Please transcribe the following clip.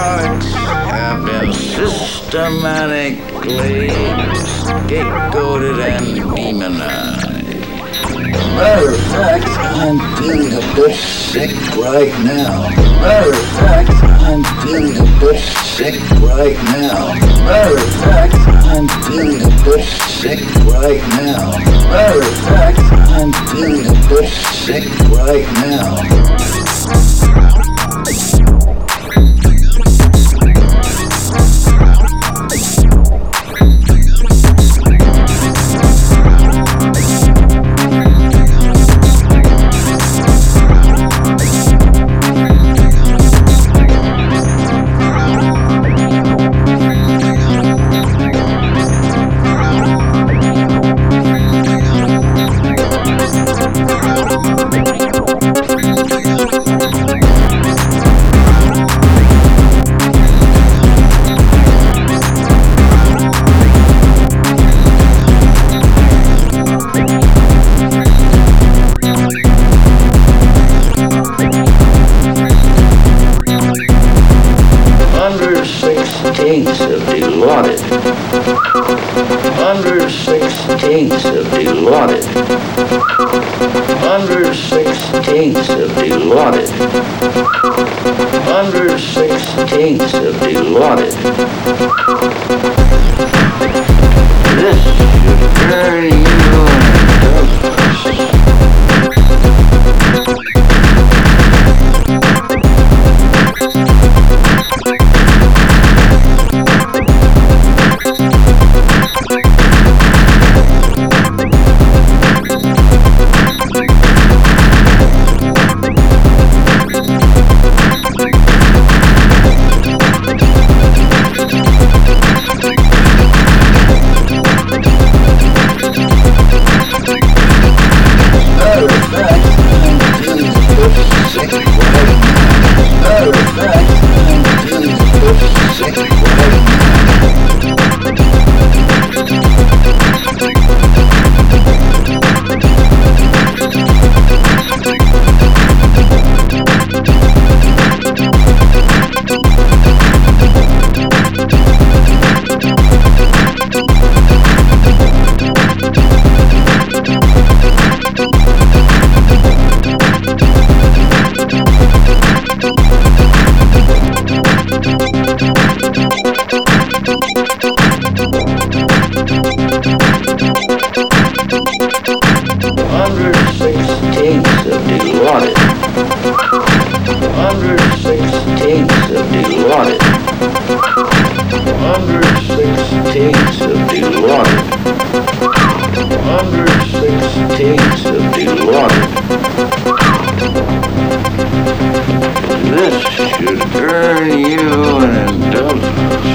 narcotics have been systematically scapegoated and demonized. Matter of fact, I'm feeling a bit sick right now. Matter of fact, I'm feeling a bit sick right now. Matter of fact, I'm feeling a bit sick right now. Matter of fact, I'm feeling a bit sick right now. Have deluded. 1/16 have deluded. 1/16 have deluded. 1/16 have deluded. This should burn you in indulgence.